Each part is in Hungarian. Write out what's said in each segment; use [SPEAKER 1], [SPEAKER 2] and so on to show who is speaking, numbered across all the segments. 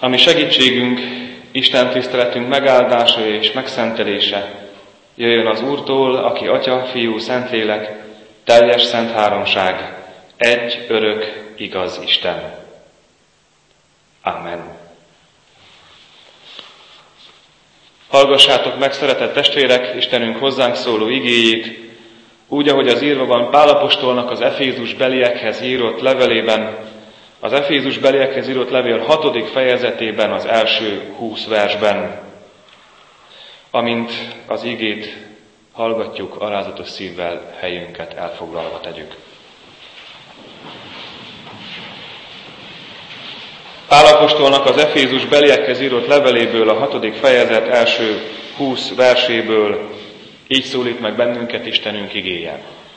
[SPEAKER 1] Ami segítségünk, Isten tiszteletünk megáldása és megszentelése jöjjön az Úrtól, aki Atya, Fiú, Szentlélek, teljes szent háromság, egy örök, igaz Isten. Amen. Hallgassátok meg, szeretett testvérek, Istenünk hozzánk szóló igéjét, úgy, ahogy az írva van Pál apostolnak az Efézus beliekhez írott levelében, az Efézus beliekhez írott levél 6. fejezetében, az első 20 versben. Amint az igét hallgatjuk, alázatos szívvel helyünket elfoglalva tegyük. Pál apostolnak az Efézus beliekhez írott leveléből, a 6. fejezet első 20 verséből így szólít meg bennünket Istenünk igéje.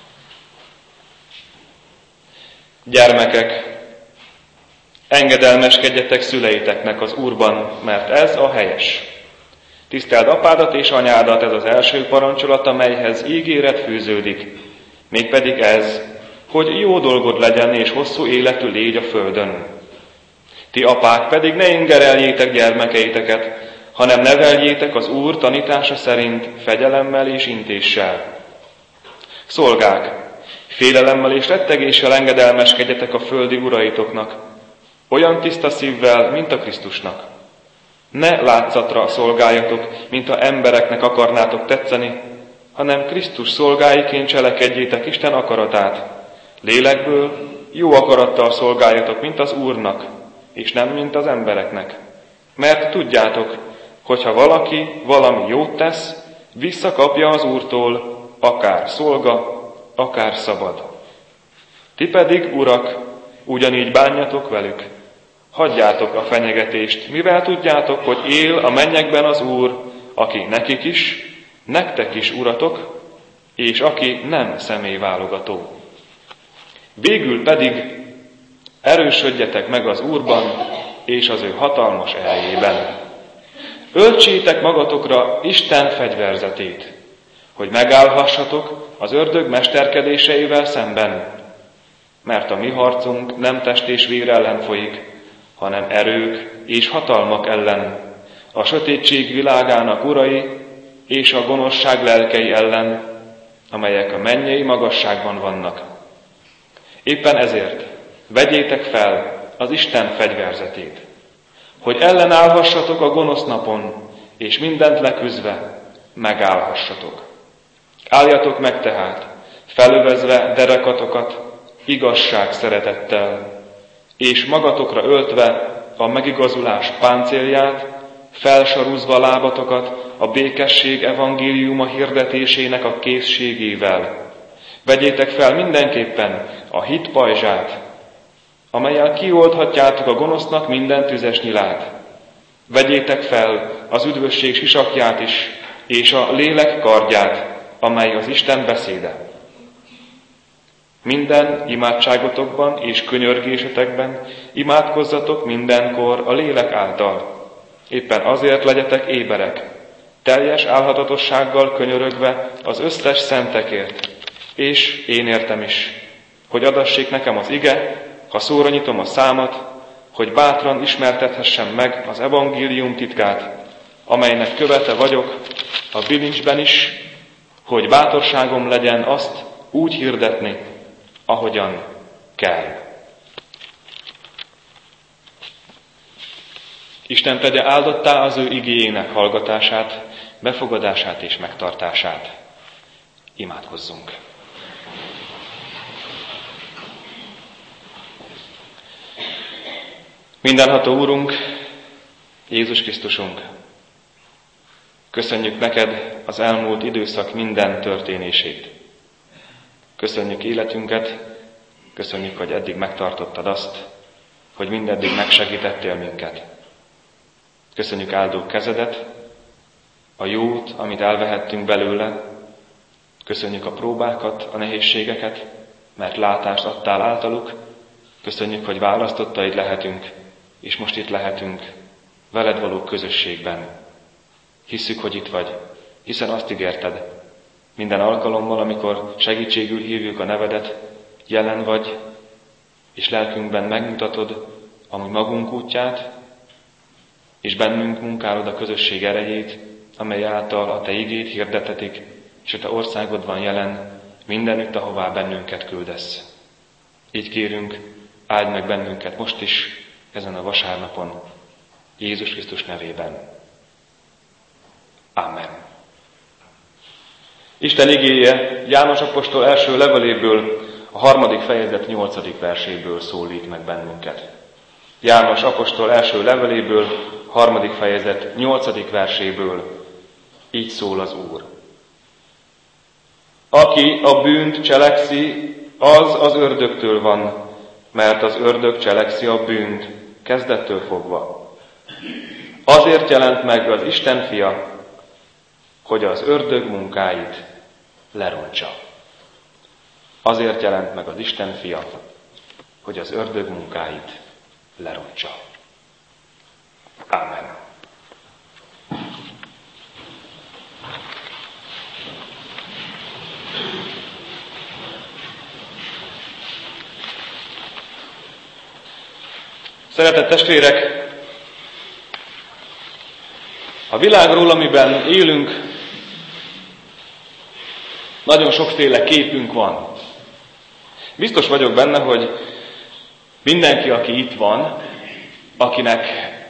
[SPEAKER 1] Gyermekek, engedelmeskedjetek szüleiteknek az Úrban, mert ez a helyes. Tiszteld apádat és anyádat, ez az első parancsolat, amelyhez ígéret fűződik, mégpedig ez, hogy jó dolgod legyen és hosszú életű légy a földön. Ti apák pedig ne ingereljétek gyermekeiteket, hanem neveljétek az Úr tanítása szerint fegyelemmel és intéssel. Szolgák, félelemmel és rettegéssel engedelmeskedjetek a földi uraitoknak, olyan tiszta szívvel, mint a Krisztusnak. Ne látszatra szolgáljatok, mintha embereknek akarnátok tetszeni, hanem Krisztus szolgáiként cselekedjétek Isten akaratát. Lélekből jó akarattal szolgáljatok, mint az Úrnak, és nem mint az embereknek. Mert tudjátok, hogyha valaki valami jót tesz, visszakapja az Úrtól, akár szolga, akár szabad. Ti pedig, urak, ugyanígy bánjatok velük. Hagyjátok a fenyegetést, mivel tudjátok, hogy él a mennyekben az Úr, aki nekik is, nektek is uratok, és aki nem személyválogató. Végül pedig erősödjetek meg az Úrban és az ő hatalmas erejében. Öltsétek magatokra Isten fegyverzetét, hogy megállhassatok az ördög mesterkedéseivel szemben, mert a mi harcunk nem test és vér ellen folyik, hanem erők és hatalmak ellen, a sötétség világának urai és a gonoszság lelkei ellen, amelyek a mennyei magasságban vannak. Éppen ezért vegyétek fel az Isten fegyverzetét, hogy ellenállhassatok a gonosz napon, és mindent leküzdve megállhassatok. Álljatok meg tehát, felövezve derekatokat igazság szeretettel, és magatokra öltve a megigazulás páncélját, felsarúzva lábatokat a békesség evangéliuma hirdetésének a készségével. Vegyétek fel mindenképpen a hit pajzsát, amellyel kioldhatjátok a gonosznak minden tüzes nyilát. Vegyétek fel az üdvösség sisakját is, és a lélek kardját, amely az Isten beszéde. Minden imádságotokban és könyörgésetekben imádkozzatok mindenkor a lélek által. Éppen azért legyetek éberek, teljes álhatatossággal könyörögve az összes szentekért, és én értem is, hogy adassék nekem az ige, ha szóra nyitom a számat, hogy bátran ismertethessem meg az evangélium titkát, amelynek követe vagyok a bilincsben is, hogy bátorságom legyen azt úgy hirdetni, ahogyan kell. Isten tegye áldottá az ő igéjének hallgatását, befogadását és megtartását. Imádkozzunk! Mindenható Úrunk, Jézus Krisztusunk, köszönjük neked az elmúlt időszak minden történését. Köszönjük életünket, köszönjük, hogy eddig megtartottad azt, hogy mindeddig megsegítettél minket. Köszönjük áldó kezedet, a jót, amit elvehettünk belőle, köszönjük a próbákat, a nehézségeket, mert látást adtál általuk, köszönjük, hogy választottaid lehetünk, és most itt lehetünk veled való közösségben. Hisszük, hogy itt vagy, hiszen azt ígérted, minden alkalommal, amikor segítségül hívjuk a nevedet, jelen vagy, és lelkünkben megmutatod a mi magunk útját, és bennünk munkálod a közösség erejét, amely által a Te igét hirdetetik, és a Te országod van jelen mindenütt, ahová bennünket küldesz. Így kérünk, áld meg bennünket most is, ezen a vasárnapon, Jézus Krisztus nevében. Amen. Isten igéje János apostol első leveléből, a 3. fejezet 8. verséből szólít meg bennünket. János apostol első leveléből, 3. fejezet 8. verséből így szól az Úr. Aki a bűnt cselekszi, az ördögtől van, mert az ördög cselekszi a bűnt kezdettől fogva. Azért jelent meg az Isten fia, hogy az ördög munkáit lerontsa. Azért jelent meg az Isten fia, hogy az ördög munkáit lerontsa. Ámen. Szeretett testvérek, a világról, amiben élünk, nagyon sokféle képünk van. Biztos vagyok benne, hogy mindenki, aki itt van, akinek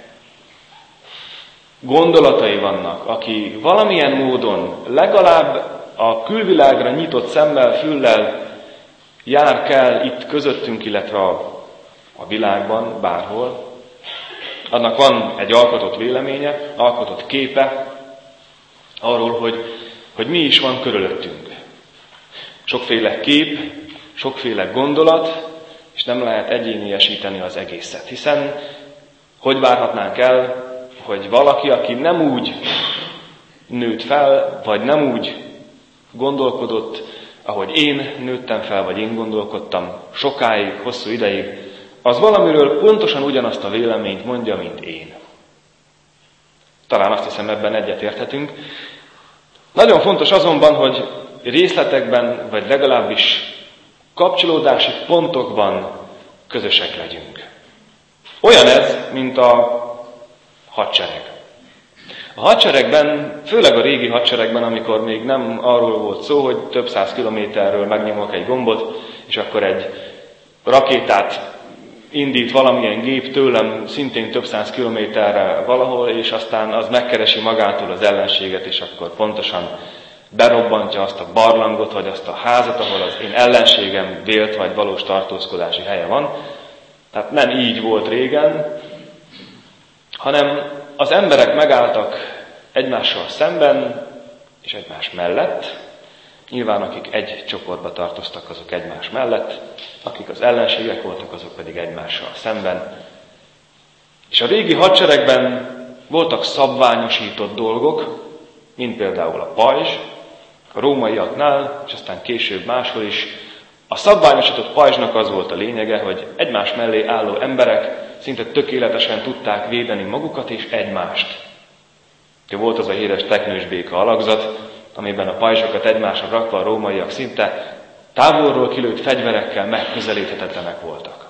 [SPEAKER 1] gondolatai vannak, aki valamilyen módon legalább a külvilágra nyitott szemmel, füllel jár kell itt közöttünk, illetve a világban, bárhol, annak van egy alkotott véleménye, alkotott képe arról, hogy mi is van körülöttünk. Sokféle kép, sokféle gondolat, és nem lehet egyéniesíteni az egészet. Hiszen hogy várhatnánk el, hogy valaki, aki nem úgy nőtt fel, vagy nem úgy gondolkodott, ahogy én nőttem fel, vagy én gondolkodtam sokáig, hosszú ideig, az valamiről pontosan ugyanazt a véleményt mondja, mint én. Talán azt hiszem, ebben egyetérthetünk. Nagyon fontos azonban, hogy részletekben, vagy legalábbis kapcsolódási pontokban közösek legyünk. Olyan ez, mint a hadsereg. A hadseregben, főleg a régi hadseregben, amikor még nem arról volt szó, hogy több száz kilométerről megnyomok egy gombot, és akkor egy rakétát indít valamilyen gép tőlem szintén több száz kilométerre valahol, és aztán az megkeresi magától az ellenséget, és akkor pontosan berobbantja azt a barlangot, vagy azt a házat, ahol az én ellenségem vélt vagy valós tartózkodási helye van. Tehát nem így volt régen, hanem az emberek megálltak egymással szemben és egymás mellett. Nyilván akik egy csoportba tartoztak, azok egymás mellett, akik az ellenségek voltak, azok pedig egymással szemben. És a régi hadseregben voltak szabványosított dolgok, mint például a pajzs, a rómaiaknál, és aztán később máshol is. A szabványosított pajzsnak az volt a lényege, hogy egymás mellé álló emberek szinte tökéletesen tudták védeni magukat és egymást. Volt az a híres teknős béka alakzat, amiben a pajzsokat egymásra rakva a rómaiak szinte távolról kilőtt fegyverekkel megközelíthetetlenek voltak.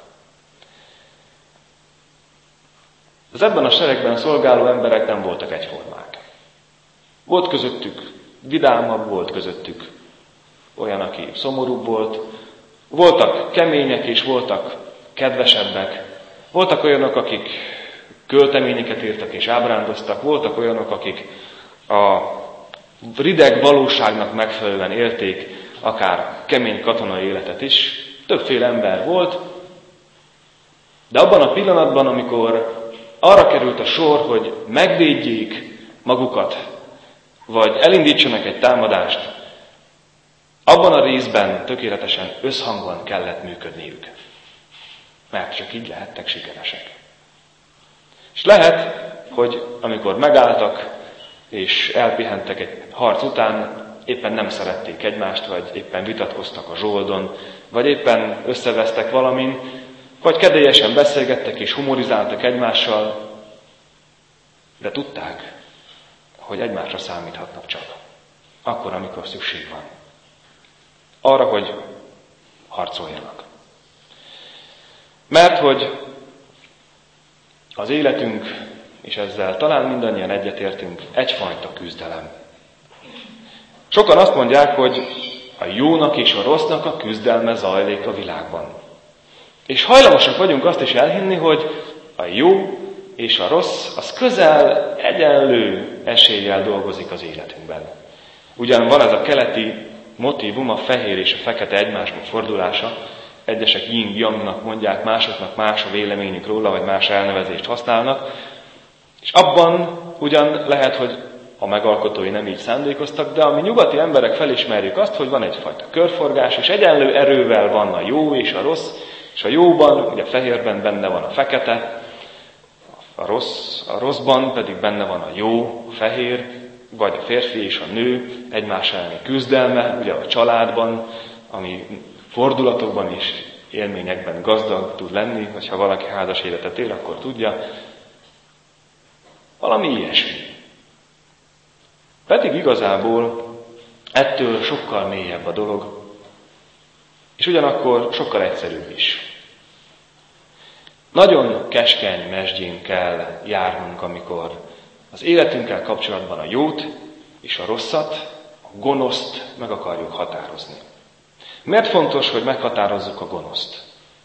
[SPEAKER 1] Az ebben a seregben szolgáló emberek nem voltak egyformák. Volt közöttük vidámabb, volt közöttük olyan, aki szomorúbb volt, voltak kemények és voltak kedvesebbek, voltak olyanok, akik költeményeket írtak és ábrándoztak, voltak olyanok, akik a rideg valóságnak megfelelően élték akár kemény katonai életet is. Többféle ember volt, de abban a pillanatban, amikor arra került a sor, hogy megvédjék magukat, vagy elindítsanak egy támadást, abban a részben tökéletesen összhangban kellett működniük. Mert csak így lehettek sikeresek. És lehet, hogy amikor megálltak, és elpihentek egy harc után, éppen nem szerették egymást, vagy éppen vitatkoztak a zsoldon, vagy éppen összevesztek valamin, vagy kedélyesen beszélgettek és humorizáltak egymással, de tudták, hogy egymásra számíthatnak csak. Akkor, amikor szükség van. Arra, hogy harcoljanak. Mert hogy az életünk és ezzel talán mindannyian egyetértünk, egyfajta küzdelem. Sokan azt mondják, hogy a jónak és a rossznak a küzdelme zajlik a világban. És hajlamosak vagyunk azt is elhinni, hogy a jó és a rossz az közel egyenlő eséllyel dolgozik az életünkben. Ugyan van ez a keleti motívum, a fehér és a fekete egymásba fordulása, egyesek yin-yangnak mondják, másoknak más a véleményük róla, vagy más elnevezést használnak, és abban ugyan lehet, hogy a megalkotói nem így szándékoztak, de a mi nyugati emberek felismerjük azt, hogy van egyfajta körforgás, és egyenlő erővel van a jó és a rossz, és a jóban, ugye a fehérben benne van a fekete, a rosszban pedig benne van a jó, a fehér, vagy a férfi és a nő egymás elleni küzdelme, ugye a családban, ami fordulatokban és élményekben gazdag tud lenni, vagy ha valaki házas életet él, akkor tudja. Valami ilyesmi. Pedig igazából ettől sokkal mélyebb a dolog, és ugyanakkor sokkal egyszerűbb is. Nagyon keskeny mesdjén kell járnunk, amikor az életünkkel kapcsolatban a jót és a rosszat, a gonoszt meg akarjuk határozni. Miért fontos, hogy meghatározzuk a gonoszt?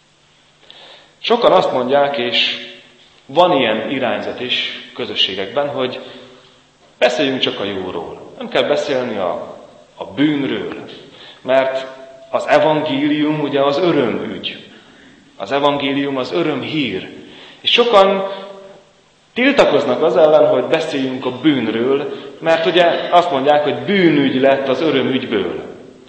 [SPEAKER 1] Sokan azt mondják, és van ilyen irányzat is közösségekben, hogy beszéljünk csak a jóról. Nem kell beszélni a bűnről, mert az evangélium ugye az örömügy. Az evangélium az örömhír. És sokan tiltakoznak az ellen, hogy beszéljünk a bűnről, mert ugye azt mondják, hogy bűnügy lett az örömügyből.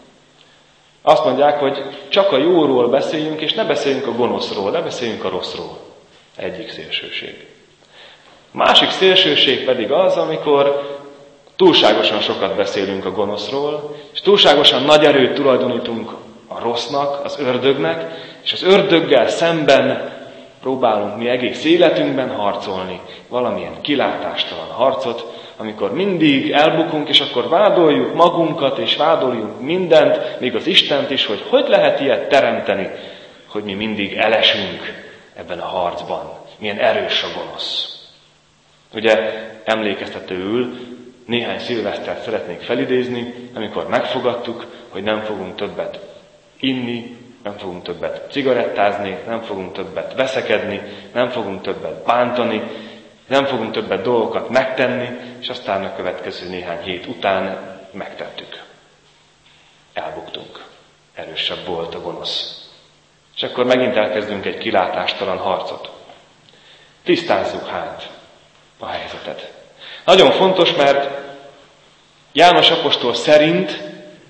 [SPEAKER 1] Azt mondják, hogy csak a jóról beszéljünk, és ne beszéljünk a gonoszról, ne beszéljünk a rosszról. Egyik szélsőség. Másik szélsőség pedig az, amikor túlságosan sokat beszélünk a gonoszról, és túlságosan nagy erőt tulajdonítunk a rossznak, az ördögnek, és az ördöggel szemben próbálunk mi egész életünkben harcolni, valamilyen kilátástalan harcot, amikor mindig elbukunk, és akkor vádoljuk magunkat, és vádoljuk mindent, még az Istent is, hogy lehet ilyet teremteni, hogy mi mindig elesünk ebben a harcban. Milyen erős a gonosz. Ugye emlékeztetőül néhány szilvesztert szeretnék felidézni, amikor megfogadtuk, hogy nem fogunk többet inni, nem fogunk többet cigarettázni, nem fogunk többet veszekedni, nem fogunk többet bántani, nem fogunk többet dolgokat megtenni, és aztán a következő néhány hét után megtettük. Elbuktunk. Erősebb volt a gonosz. És akkor megint elkezdünk egy kilátástalan harcot. Tisztázzuk hát a helyzetet. Nagyon fontos, mert János apostol szerint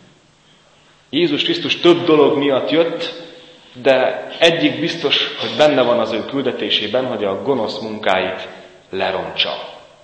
[SPEAKER 1] Jézus Krisztus több dolog miatt jött, de egyik biztos, hogy benne van az ő küldetésében, hogy a gonosz munkáit lerontsa.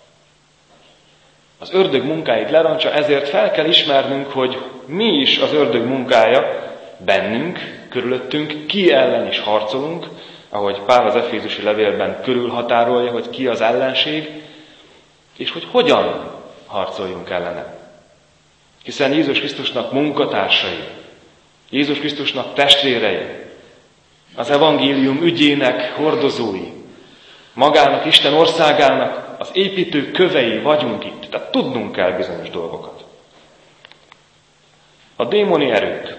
[SPEAKER 1] Az ördög munkáit lerontsa, ezért fel kell ismernünk, hogy mi is az ördög munkája bennünk, körülöttünk, ki ellen is harcolunk, ahogy Pál az Efézusi levélben körülhatárolja, hogy ki az ellenség, és hogy hogyan harcoljunk ellene. Hiszen Jézus Krisztusnak munkatársai, Jézus Krisztusnak testvérei, az evangélium ügyének hordozói, magának, Isten országának az építő kövei vagyunk itt. Tehát tudnunk kell bizonyos dolgokat. A démoni erők.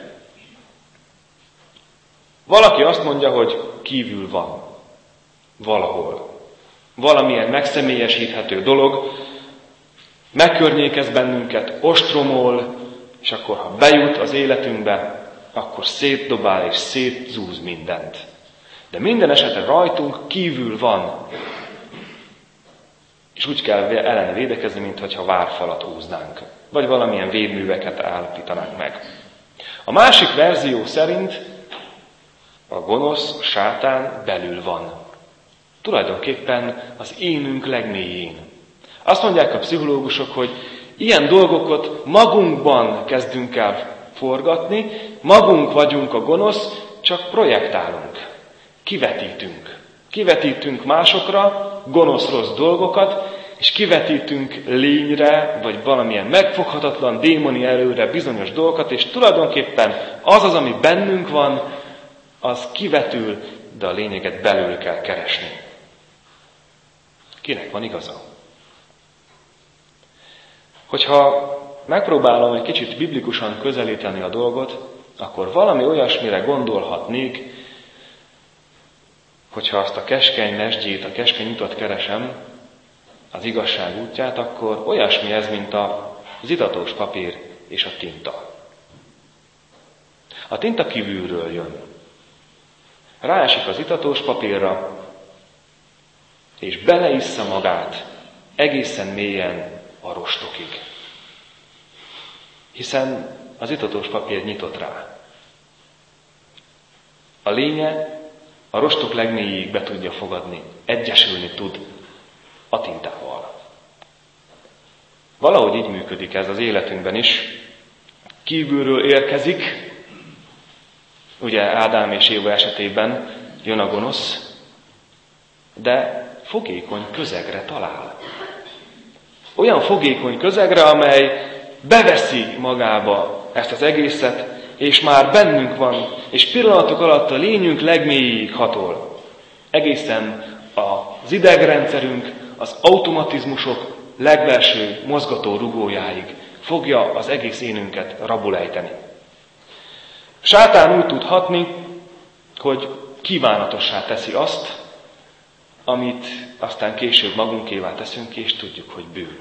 [SPEAKER 1] Valaki azt mondja, hogy kívül van. Valahol. Valamilyen megszemélyesíthető dolog, megkörnyékez bennünket, ostromol, és akkor, ha bejut az életünkbe, akkor szétdobál és szétzúz mindent. De minden esetre rajtunk kívül van. És úgy kell ellene védekezni, mintha várfalat húznánk. Vagy valamilyen védműveket állapítanánk meg. A másik verzió szerint a gonosz, a sátán belül van. Tulajdonképpen az énünk legmélyén. Azt mondják a pszichológusok, hogy ilyen dolgokat magunkban kezdünk el forgatni, magunk vagyunk a gonosz, csak projektálunk, kivetítünk. Kivetítünk másokra gonosz-rossz dolgokat, és kivetítünk lényre, vagy valamilyen megfoghatatlan démoni erőre bizonyos dolgokat, és tulajdonképpen az, ami bennünk van, az kivetül, de a lényeget belül kell keresni. Kinek van igaza? Hogyha megpróbálom egy kicsit biblikusan közelíteni a dolgot, akkor valami olyasmire gondolhatnék, hogyha azt a keskeny mesdjét, a keskeny utat keresem, az igazság útját, akkor olyasmi ez, mint az itatós papír és a tinta. A tinta kívülről jön. Ráesik az itatós papírra, és beleissza magát egészen mélyen a rostokig. Hiszen az itatós papír nyitott rá. A lénye a rostok legmélyéig be tudja fogadni, egyesülni tud a tintával. Valahogy így működik ez az életünkben is. Kívülről érkezik, ugye Ádám és Éva esetében jön a gonosz, de fogékony közegre talál. Olyan fogékony közegre, amely beveszi magába ezt az egészet, és már bennünk van, és pillanatok alatt a lényünk legmélyéig hatol. Egészen az idegrendszerünk, az automatizmusok legbelső mozgató rugójáig fogja az egész énünket rabul ejteni. Sátán úgy tud hatni, hogy kívánatossá teszi azt, amit aztán később magunkévá teszünk, és tudjuk, hogy bűn.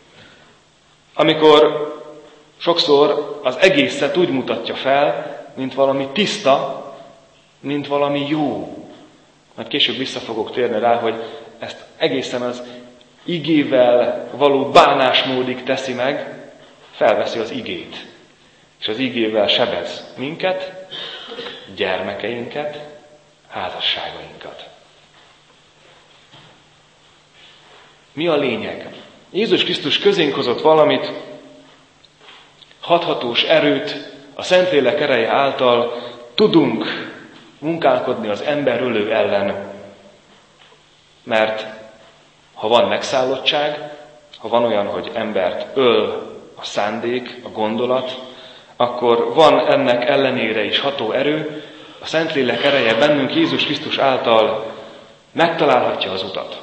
[SPEAKER 1] Amikor sokszor az egészet úgy mutatja fel, mint valami tiszta, mint valami jó. Majd később vissza fogok térni rá, hogy ezt egészen az igével való bánásmódig teszi meg, felveszi az igét. És az igével sebez minket, gyermekeinket, házasságainkat. Mi a lényeg? Jézus Krisztus közénk hozott valamit, hathatós erőt, a Szentlélek ereje által tudunk munkálkodni az emberölő ellen. Mert ha van megszállottság, ha van olyan, hogy embert öl a szándék, a gondolat, akkor van ennek ellenére is ható erő, a Szentlélek ereje bennünk Jézus Krisztus által megtalálhatja az utat.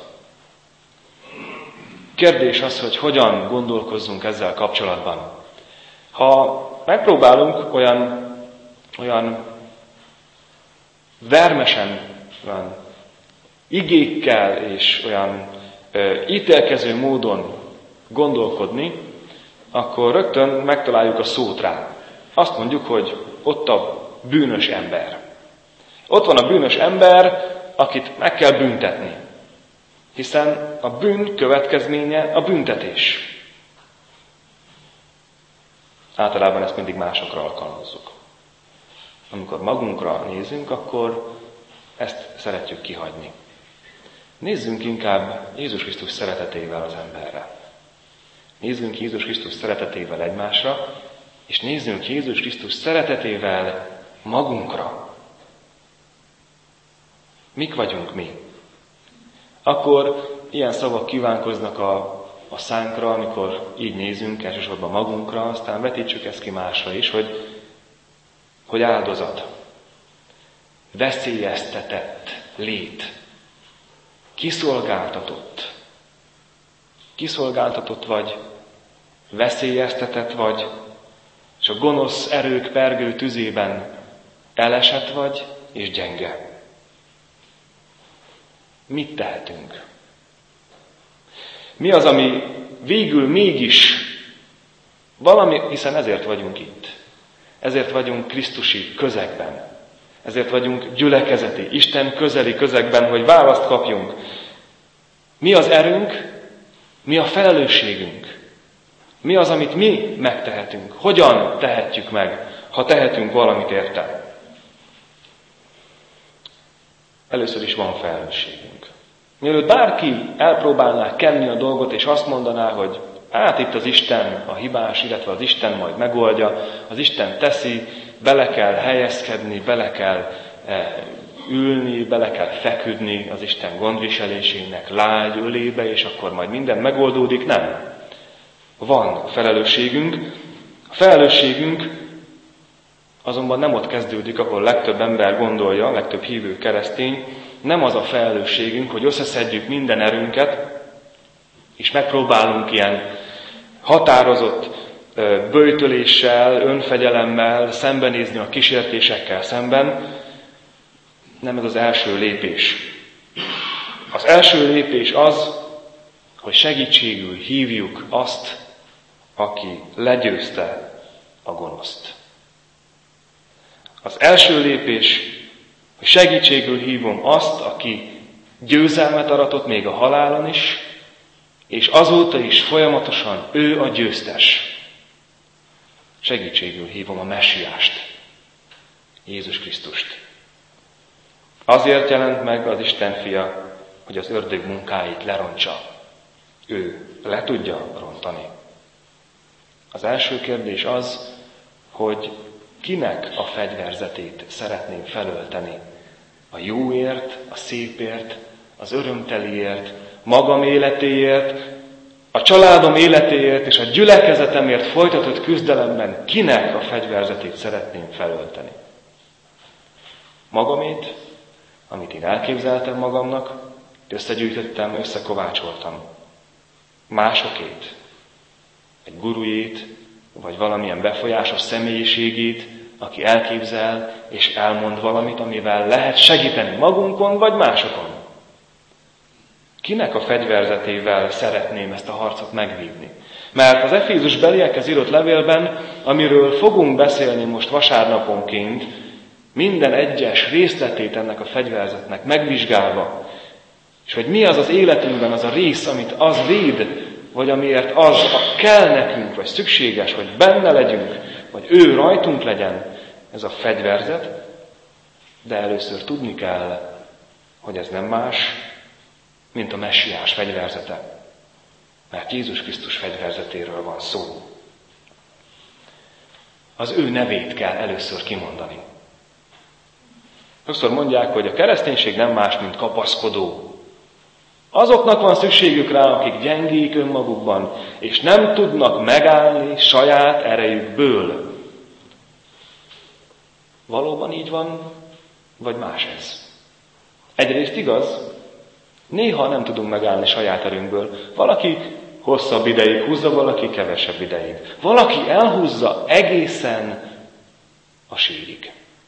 [SPEAKER 1] Kérdés az, hogy hogyan gondolkozzunk ezzel kapcsolatban. Ha megpróbálunk olyan vermesen, olyan igékkel és olyan ítélkező módon gondolkodni, akkor rögtön megtaláljuk a szót rá. Azt mondjuk, hogy ott a bűnös ember. Ott van a bűnös ember, akit meg kell büntetni. Hiszen a bűn következménye a büntetés. Általában ezt mindig másokra alkalmazzuk. Amikor magunkra nézünk, akkor ezt szeretjük kihagyni. Nézzünk inkább Jézus Krisztus szeretetével az emberre. Nézzünk Jézus Krisztus szeretetével egymásra, és nézzünk Jézus Krisztus szeretetével magunkra. Mik vagyunk mi? Akkor ilyen szavak kívánkoznak a szánkra, amikor így nézünk, elsősorban magunkra, aztán vetítsük ezt ki másra is, hogy áldozat, veszélyeztetett lét, kiszolgáltatott vagy, veszélyeztetett vagy, és a gonosz erők pergő tüzében elesett vagy és gyenge. Mit tehetünk? Mi az, ami végül mégis valami, hiszen ezért vagyunk itt. Ezért vagyunk krisztusi közegben. Ezért vagyunk gyülekezeti, Isten közeli közegben, hogy választ kapjunk. Mi az erőnk? Mi a felelősségünk? Mi az, amit mi megtehetünk? Hogyan tehetjük meg, ha tehetünk valamit érte? Először is van felelősségünk. Mielőtt bárki elpróbálná kenni a dolgot, és azt mondaná, hogy hát itt az Isten a hibás, illetve az Isten majd megoldja, az Isten teszi, bele kell helyezkedni, bele kell ülni, bele kell feküdni az Isten gondviselésének lágy ölébe, és akkor majd minden megoldódik. Nem. Van felelősségünk. A felelősségünk azonban nem ott kezdődik, ahol legtöbb ember gondolja, legtöbb hívő keresztény, nem az a felelősségünk, hogy összeszedjük minden erőnket, és megpróbálunk ilyen határozott böjtöléssel, önfegyelemmel szembenézni a kísértésekkel szemben, nem ez az első lépés. Az első lépés az, hogy segítségül hívjuk azt, aki legyőzte a gonoszt. Az első lépés, hogy segítségül hívom azt, aki győzelmet aratott még a halálon is, és azóta is folyamatosan ő a győztes. Segítségül hívom a Messiást, Jézus Krisztust. Azért jelent meg az Isten fia, hogy az ördög munkáit lerontsa. Ő le tudja rontani. Az első kérdés az, hogy kinek a fegyverzetét szeretném felölteni. A jóért, a szépért, az örömteliért, magam életéért, a családom életéért és a gyülekezetemért folytatott küzdelemben kinek a fegyverzetét szeretném felölteni. Magamét, amit én elképzeltem magamnak, összegyűjtöttem, összekovácsoltam. Másokét, egy gurujét, vagy valamilyen befolyásos személyiségét, aki elképzel és elmond valamit, amivel lehet segíteni magunkon vagy másokon. Kinek a fegyverzetével szeretném ezt a harcot megvívni? Mert az Efézus beliekhez írott levélben, amiről fogunk beszélni most vasárnaponként, minden egyes részletét ennek a fegyverzetnek megvizsgálva, és hogy mi az az életünkben az a rész, amit az véd, vagy amiért az kell nekünk, vagy szükséges, hogy benne legyünk, vagy ő rajtunk legyen, ez a fegyverzet, de először tudni kell, hogy ez nem más, mint a Messiás fegyverzete. Mert Jézus Krisztus fegyverzetéről van szó. Az ő nevét kell először kimondani. Sokszor mondják, hogy a kereszténység nem más, mint kapaszkodó. Azoknak van szükségük rá, akik gyengék önmagukban, és nem tudnak megállni saját erejükből. Valóban így van, vagy más ez? Egyrészt igaz, néha nem tudunk megállni saját erőnkből. Valaki hosszabb ideig húzza, valaki kevesebb ideig. Valaki elhúzza egészen a sírig.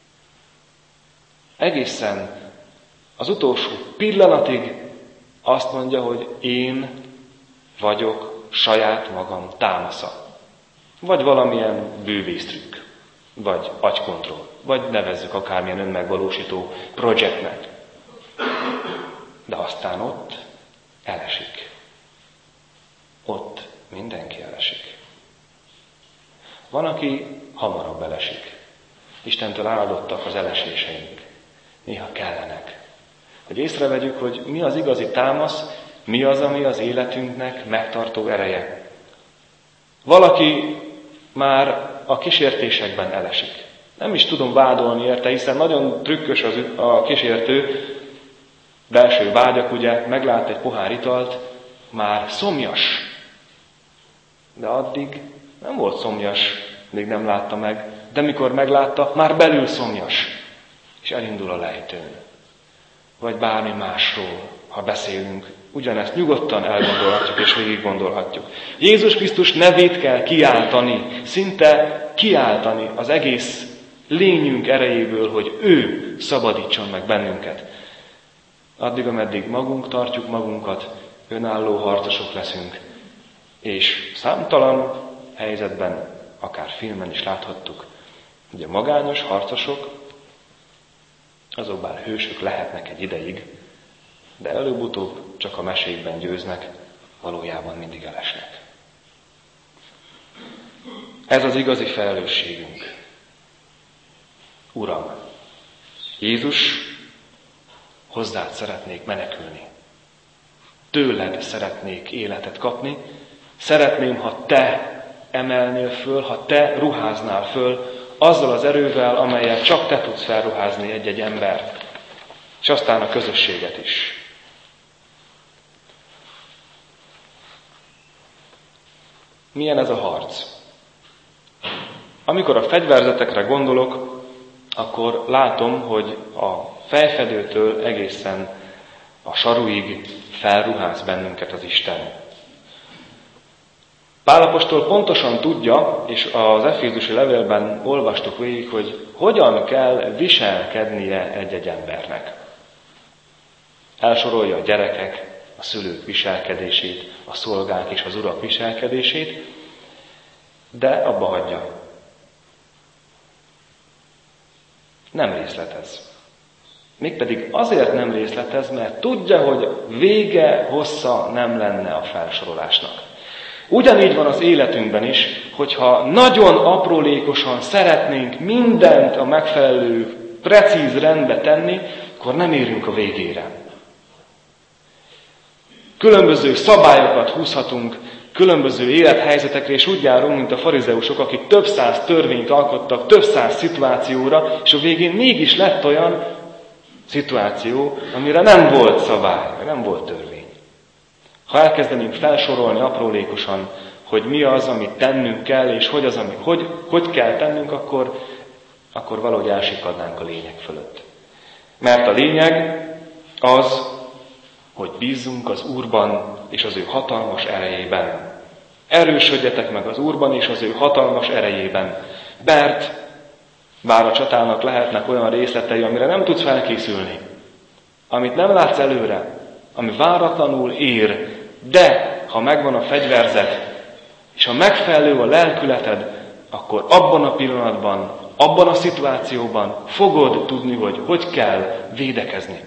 [SPEAKER 1] Egészen az utolsó pillanatig azt mondja, hogy én vagyok saját magam támasza. Vagy valamilyen bűvésztrükk, vagy agykontroll, vagy nevezzük akármilyen önmegvalósító projektnek. De aztán ott elesik. Ott mindenki elesik. Van, aki hamarabb elesik. Istentől áldottak az eleséseink. Néha kellenek. Hogy észrevegyük, hogy mi az igazi támasz, mi az, ami az életünknek megtartó ereje. Valaki már a kísértésekben elesik. Nem is tudom vádolni érte, hiszen nagyon trükkös a kísértő, belső vágyak, ugye, meglát egy pohár italt, már szomjas. De addig nem volt szomjas, még nem látta meg, de mikor meglátta, már belül szomjas, és elindul a lejtőn. Vagy bármi másról, ha beszélünk, ugyanezt nyugodtan elgondolhatjuk és végig gondolhatjuk. Jézus Krisztus nevét kell kiáltani, szinte kiáltani az egész lényünk erejéből, hogy ő szabadítson meg bennünket. Addig, ameddig magunk tartjuk magunkat, önálló harcosok leszünk, és számtalan helyzetben, akár filmen is láthattuk, hogy a magányos harcosok, azok bár hősök lehetnek egy ideig, de előbb-utóbb csak a mesékben győznek, valójában mindig elesnek. Ez az igazi felelősségünk. Uram, Jézus, hozzád szeretnék menekülni. Tőled szeretnék életet kapni. Szeretném, ha te emelnél föl, ha te ruháznál föl, azzal az erővel, amelyet csak te tudsz felruházni egy-egy embert, és aztán a közösséget is. Milyen ez a harc? Amikor a fegyverzetekre gondolok, akkor látom, hogy a fejfedőtől egészen a saruig felruház bennünket az Isten. Pál apostol pontosan tudja, és az Efézusi levélben olvastuk végig, hogy hogyan kell viselkednie egy-egy embernek. Elsorolja a gyerekek, a szülők viselkedését, a szolgák és az urak viselkedését, de abba hagyja. Nem részletez. Mégpedig azért nem részletez, mert tudja, hogy vége, hossza nem lenne a felsorolásnak. Ugyanígy van az életünkben is, hogyha nagyon aprólékosan szeretnénk mindent a megfelelő, precíz rendbe tenni, akkor nem érünk a végére. Különböző szabályokat húzhatunk, különböző élethelyzetekre, és úgy járunk, mint a farizeusok, akik több száz törvényt alkottak, több száz szituációra, és a végén mégis lett olyan szituáció, amire nem volt szabály, nem volt törvény. Ha elkezdenénk felsorolni aprólékosan, hogy mi az, amit tennünk kell, és hogy kell tennünk, akkor valahogy elsikadnánk a lényeg fölött. Mert a lényeg az, hogy bízzunk az Úrban és az ő hatalmas erejében. Erősödjetek meg az Úrban és az ő hatalmas erejében. Mert bár a csatának lehetnek olyan részletei, amire nem tudsz felkészülni, amit nem látsz előre, ami váratlanul ér, de ha megvan a fegyverzet, és ha megfelelő a lelkületed, akkor abban a pillanatban, abban a szituációban fogod tudni, hogy kell védekezni.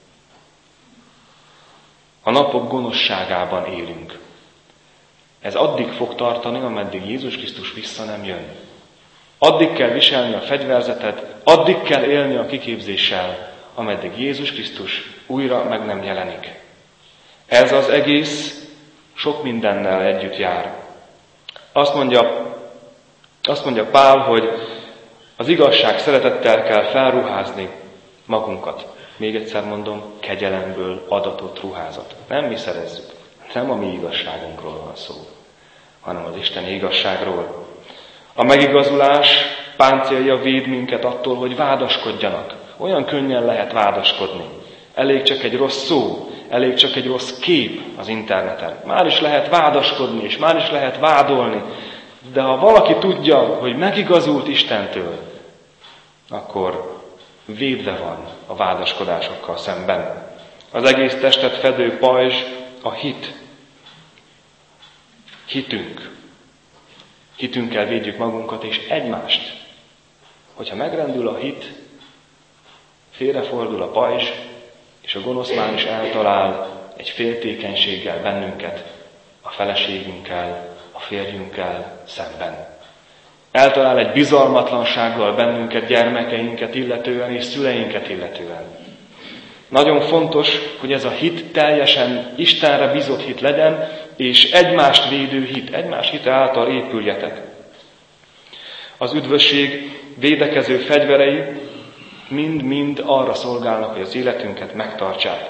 [SPEAKER 1] A napok gonoszságában élünk. Ez addig fog tartani, ameddig Jézus Krisztus vissza nem jön. Addig kell viselni a fegyverzetet, addig kell élni a kiképzéssel, ameddig Jézus Krisztus újra meg nem jelenik. Ez az egész sok mindennel együtt jár. Azt mondja Pál, hogy az igazság szeretettel kell felruházni magunkat. Még egyszer mondom, kegyelemből adatott ruházat. Nem mi szerezzük, nem a mi igazságunkról van szó, hanem az Isten igazságról. A megigazulás páncélja véd minket attól, hogy vádaskodjanak. Olyan könnyen lehet vádaskodni. Elég csak egy rossz szó, elég csak egy rossz kép az interneten. Már is lehet vádaskodni, és már is lehet vádolni. De ha valaki tudja, hogy megigazult Istentől, akkor védve van a vádaskodásokkal szemben. Az egész testet fedő pajzs a hit. Hitünk. Hitünkkel védjük magunkat és egymást. Hogyha megrendül a hit, félrefordul a pajzs, és a gonoszmán is eltalál egy féltékenységgel bennünket, a feleségünkkel, a férjünkkel szemben. Eltalál egy bizalmatlansággal bennünket, gyermekeinket illetően és szüleinket illetően. Nagyon fontos, hogy ez a hit teljesen Istenre bízott hit legyen, és egymást védő hit, egymás hite által épüljetek. Az üdvösség védekező fegyverei mind-mind arra szolgálnak, hogy az életünket megtartsák.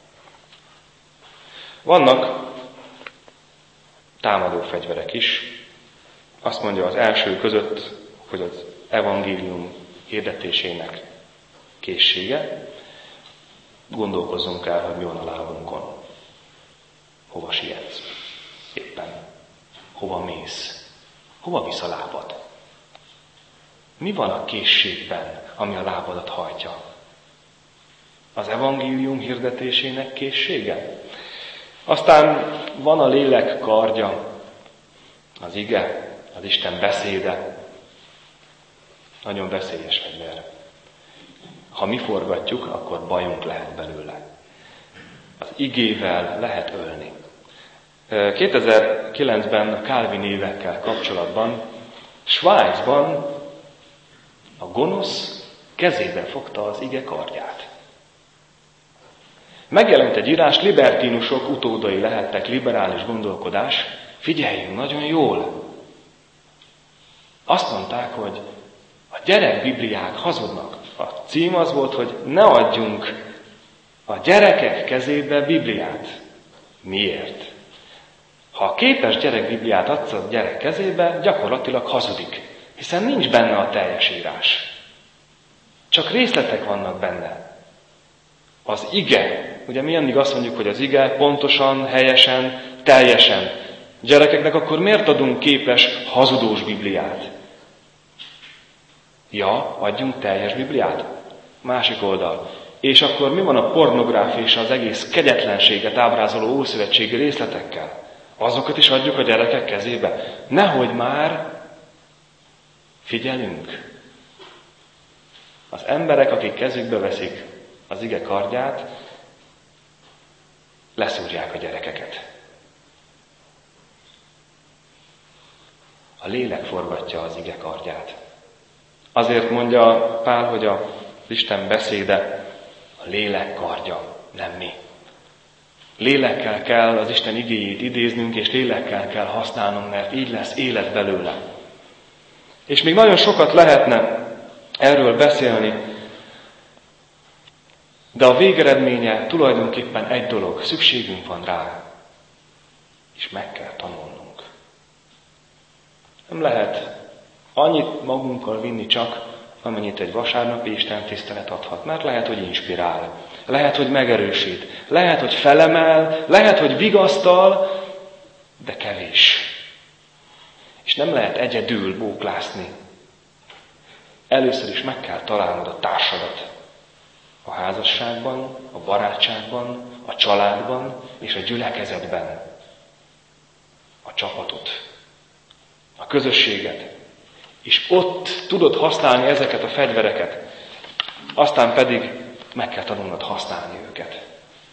[SPEAKER 1] Vannak támadó fegyverek is. Azt mondja az első között, hogy az evangélium hirdetésének készsége. Gondolkozzunk el, hogy mi van a lábunkon. Hova sietsz? Éppen. Hova mész? Hova visz a lábad? Mi van a készségben, ami a lábadat hajtja? Az evangélium hirdetésének készsége? Aztán van a lélek kardja, az ige, az Isten beszéde. Nagyon veszélyes fegyver. Ha mi forgatjuk, akkor bajunk lehet belőle. Az igével lehet ölni. 2009-ben a Calvin évekkel kapcsolatban Svájcban a gonosz kezébe fogta az ige kardját. Megjelent egy írás, libertínusok utódai lehettek, liberális gondolkodás. Figyeljünk nagyon jól! Azt mondták, hogy a gyerekbibliák hazudnak. A cím az volt, hogy ne adjunk a gyerekek kezébe Bibliát. Miért? Ha a képes gyerekbibliát adsz a gyerek kezébe, gyakorlatilag hazudik, hiszen nincs benne a teljes írás. Csak részletek vannak benne. Az ige, ugye mi mindig azt mondjuk, hogy az ige pontosan, helyesen, teljesen. Gyerekeknek akkor miért adunk képes, hazudós Bibliát? Ja, adjunk teljes Bibliát. Másik oldal. És akkor mi van a pornográfia és az egész kegyetlenséget ábrázoló ószövetségi részletekkel? Azokat is adjuk a gyerekek kezébe? Nehogy már figyelünk. Az emberek, akik kezükbe veszik az ige kardját, leszúrják a gyerekeket. A lélek forgatja az ige kardját. Azért mondja Pál, hogy az Isten beszéde a lélek kardja, nem mi. Lélekkel kell az Isten igéjét idéznünk, és lélekkel kell használnunk, mert így lesz élet belőle. És még nagyon sokat lehetne erről beszélni, de a végeredménye tulajdonképpen egy dolog, szükségünk van rá, és meg kell tanulnunk. Nem lehet annyit magunkkal vinni csak, amennyit egy vasárnapi istentisztelet adhat, mert lehet, hogy inspirál, lehet, hogy megerősít, lehet, hogy felemel, lehet, hogy vigasztal, de kevés. És nem lehet egyedül bóklászni. Először is meg kell találnod a társadat. A házasságban, a barátságban, a családban és a gyülekezetben. A csapatot, a közösséget. És ott tudod használni ezeket a fegyvereket. Aztán pedig meg kell tanulnod használni őket.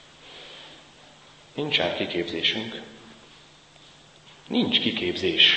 [SPEAKER 1] Nincsen kiképzésünk. Nincs kiképzés.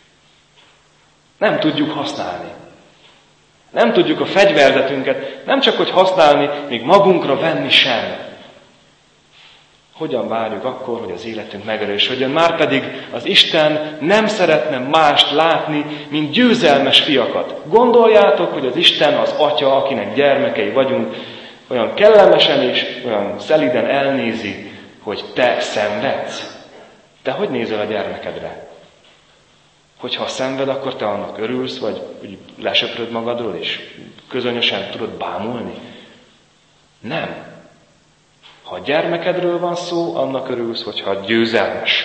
[SPEAKER 1] Nem tudjuk használni. Nem tudjuk a fegyverzetünket nem csak hogy használni, még magunkra venni sem. Hogyan várjuk akkor, hogy az életünk megerősödjön? Márpedig az Isten nem szeretne mást látni, mint győzelmes fiakat. Gondoljátok, hogy az Isten az Atya, akinek gyermekei vagyunk, olyan kellemesen és olyan szeliden elnézi, hogy te szenvedsz. Te hogy nézel a gyermekedre? Hogyha szenved, akkor te annak örülsz, vagy lesöpröd magadról, és közönösen tudod bámulni? Nem. Ha a gyermekedről van szó, annak örülsz, hogyha győzelmes.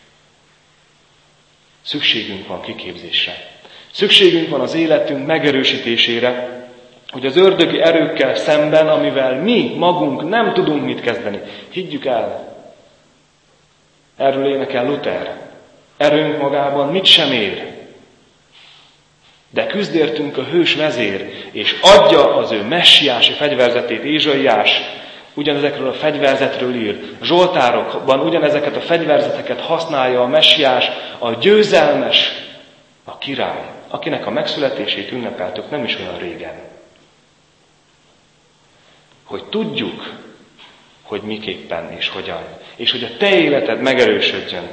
[SPEAKER 1] Szükségünk van kiképzésre. Szükségünk van az életünk megerősítésére, hogy az ördögi erőkkel szemben, amivel mi magunk nem tudunk mit kezdeni. Higgyük el. Erről énekel Luther. Erőnk magában mit sem ér. De küzd értünk a hős vezér, és adja az ő messiási fegyverzetét. Ézsaiás ugyanezekről a fegyverzetről ír. Zsoltárokban ugyanezeket a fegyverzeteket használja a messiás, a győzelmes, a király, akinek a megszületését ünnepeltük nem is olyan régen. Hogy tudjuk, hogy miképpen és hogyan, és hogy a te életed megerősödjön,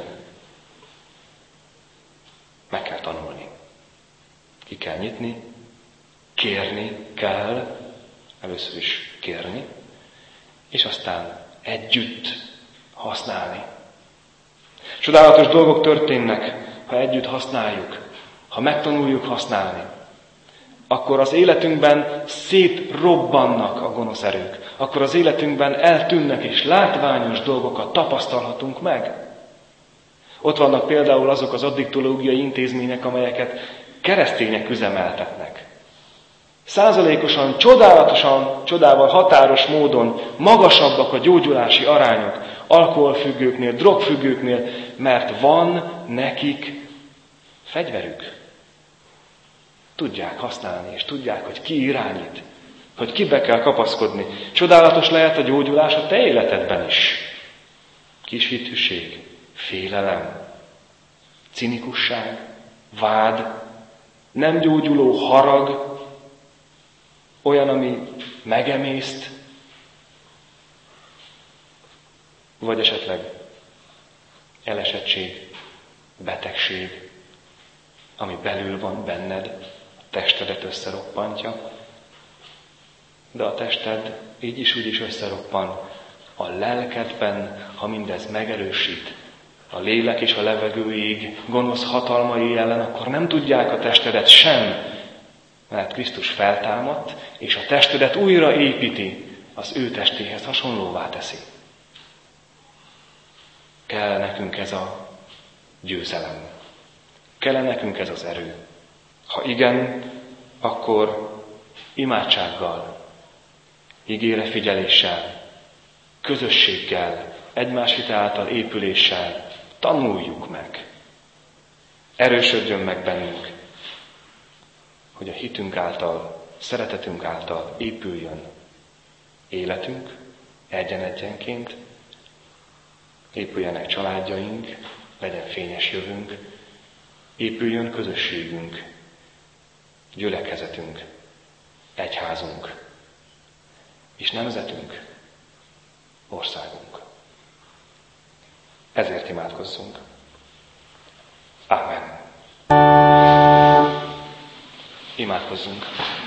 [SPEAKER 1] meg kell tanulni. Ki kell nyitni, kérni kell, először is kérni, és aztán együtt használni. Csodálatos dolgok történnek, ha együtt használjuk, ha megtanuljuk használni. Akkor az életünkben szétrobbannak a gonosz erők. Akkor az életünkben eltűnnek, és látványos dolgokat tapasztalhatunk meg. Ott vannak például azok az addiktológiai intézmények, amelyeket keresztények üzemeltetnek. Százalékosan, csodával határos módon magasabbak a gyógyulási arányok alkoholfüggőknél, drogfüggőknél, mert van nekik fegyverük. Tudják használni, és tudják, hogy ki irányít, hogy kibe kell kapaszkodni. Csodálatos lehet a gyógyulás a te életedben is. Kis hitűség, félelem, cinikusság, vád, nem gyógyuló harag, olyan, ami megemészt, vagy esetleg elesettség, betegség, ami belül van benned, a testedet összeroppantja, de a tested így is úgy is összeroppan. A lelkedben, ha mindez megerősít, a lélek és a levegőig gonosz hatalmai ellen, akkor nem tudják a testedet sem, mert Krisztus feltámadt, és a testedet újra építi, az ő testéhez hasonlóvá teszi. Kell nekünk ez a győzelem. Kell nekünk ez az erő? Ha igen, akkor imádsággal, igére figyeléssel, közösséggel, egymás hite által épüléssel tanuljuk meg. Erősödjön meg bennünk, hogy a hitünk által, szeretetünk által épüljön életünk egyen-egyenként, épüljenek családjaink, legyen fényes jövőnk, épüljön közösségünk, gyülekezetünk, egyházunk, és nemzetünk, országunk. Ezért imádkozzunk. Ámen. Imádkozzunk.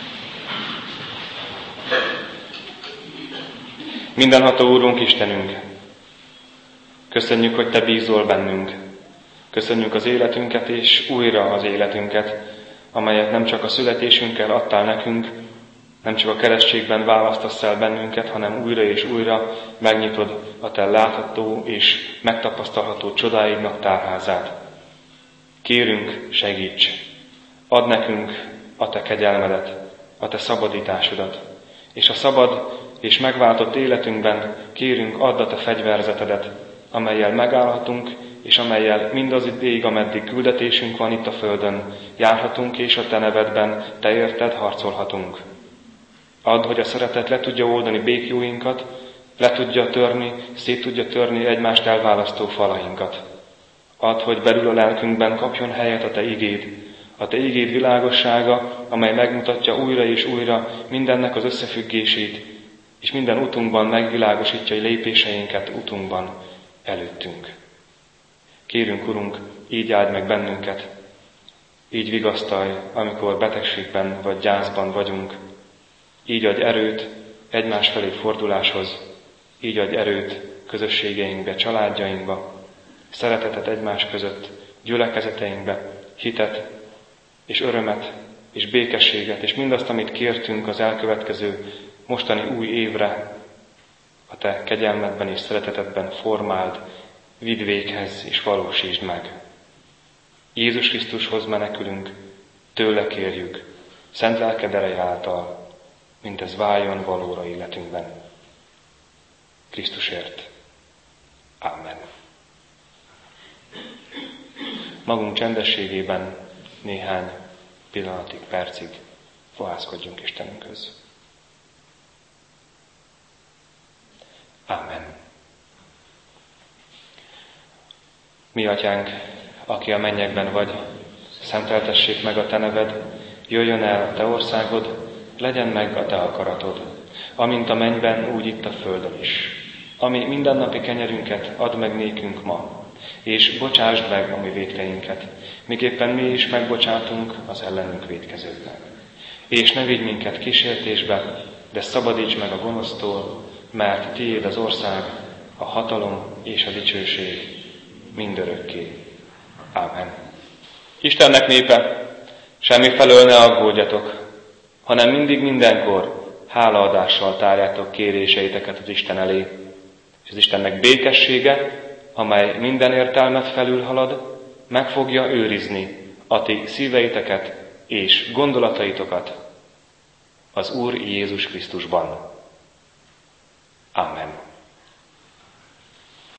[SPEAKER 1] Mindenható Úrunk, Istenünk, köszönjük, hogy Te bízol bennünk. Köszönjük az életünket és újra az életünket, amelyet nem csak a születésünkkel adtál nekünk, nem csak a keresztségben választasz el bennünket, hanem újra és újra megnyitod a Te látható és megtapasztalható csodáidnak tárházát. Kérünk, segíts! Add nekünk a Te kegyelmedet, a Te szabadításodat, és a szabad és megváltott életünkben kérünk, add a Te fegyverzetedet, amellyel megállhatunk, és amellyel mindaz idéig, ameddig küldetésünk van itt a földön, járhatunk, és a Te nevedben, Te érted harcolhatunk. Add, hogy a szeretet le tudja oldani békjóinkat, le tudja törni, szét tudja törni egymást elválasztó falainkat. Add, hogy belül a lelkünkben kapjon helyet a Te igéd világossága, amely megmutatja újra és újra mindennek az összefüggését, és minden utunkban megvilágosítja lépéseinket utunkban előttünk. Kérünk, Urunk, így áld meg bennünket, így vigasztalj, amikor betegségben vagy gyászban vagyunk, így adj erőt egymás felé forduláshoz, így adj erőt közösségeinkbe, családjainkba, szeretetet egymás között, gyülekezeteinkbe, hitet és örömet és békességet, és mindazt, amit kértünk az elkövetkező mostani új évre, a Te kegyelmedben és szeretetedben formáld, vidd véghez és valósítsd meg. Jézus Krisztushoz menekülünk, tőle kérjük, szent lelked ereje által, mint ez váljon valóra életünkben. Krisztusért. Amen. Magunk csendességében néhány pillanatig, percig fohászkodjunk Istenünkhöz. Amen. Mi Atyánk, aki a mennyekben vagy, szenteltessék meg a Te neved, jöjjön el a Te országod, legyen meg a Te akaratod, amint a mennyben, úgy itt a földön is. Ami mindennapi kenyerünket add meg nékünk ma, és bocsásd meg a mi vétkeinket, miképpen mi is megbocsátunk az ellenünk vétkezőknek. És ne vigy minket kísértésbe, de szabadíts meg a gonosztól, mert Tiéd az ország, a hatalom és a dicsőség mindörökké. Ámen. Istennek népe, semmifelől ne aggódjatok, hanem mindig mindenkor hálaadással tárjátok kéréseiteket az Isten elé, és az Istennek békessége, amely minden értelmet felülhalad, meg fogja őrizni a ti szíveiteket és gondolataitokat az Úr Jézus Krisztusban.